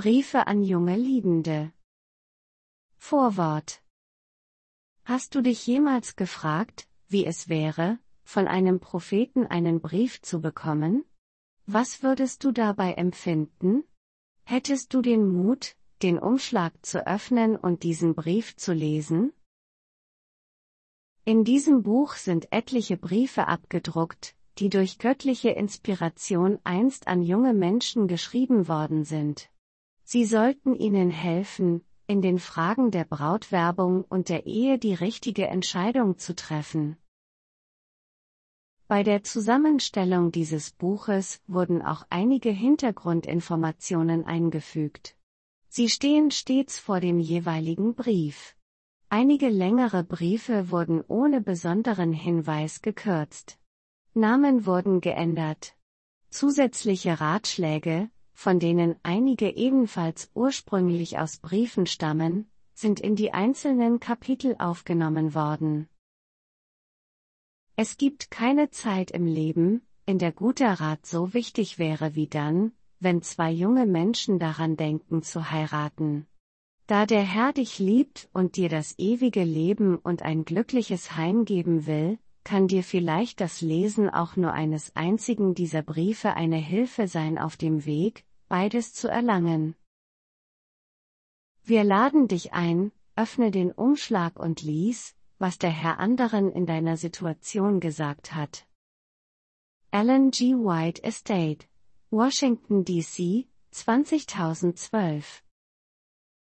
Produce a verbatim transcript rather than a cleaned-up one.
Briefe an junge Liebende. Vorwort. Hast du dich jemals gefragt, wie es wäre, von einem Propheten einen Brief zu bekommen? Was würdest du dabei empfinden? Hättest du den Mut, den Umschlag zu öffnen und diesen Brief zu lesen? In diesem Buch sind etliche Briefe abgedruckt, die durch göttliche Inspiration einst an junge Menschen geschrieben worden sind. Sie sollten ihnen helfen, in den Fragen der Brautwerbung und der Ehe die richtige Entscheidung zu treffen. Bei der Zusammenstellung dieses Buches wurden auch einige Hintergrundinformationen eingefügt. Sie stehen stets vor dem jeweiligen Brief. Einige längere Briefe wurden ohne besonderen Hinweis gekürzt. Namen wurden geändert. Zusätzliche Ratschläge, von denen einige ebenfalls ursprünglich aus Briefen stammen, sind in die einzelnen Kapitel aufgenommen worden. Es gibt keine Zeit im Leben, in der guter Rat so wichtig wäre wie dann, wenn zwei junge Menschen daran denken zu heiraten. Da der Herr dich liebt und dir das ewige Leben und ein glückliches Heim geben will, kann dir vielleicht das Lesen auch nur eines einzigen dieser Briefe eine Hilfe sein auf dem Weg, beides zu erlangen. Wir laden dich ein, öffne den Umschlag und lies, was der Herr anderen in deiner Situation gesagt hat. Ellen G. White Estate, Washington, D C, zweitausendzwölf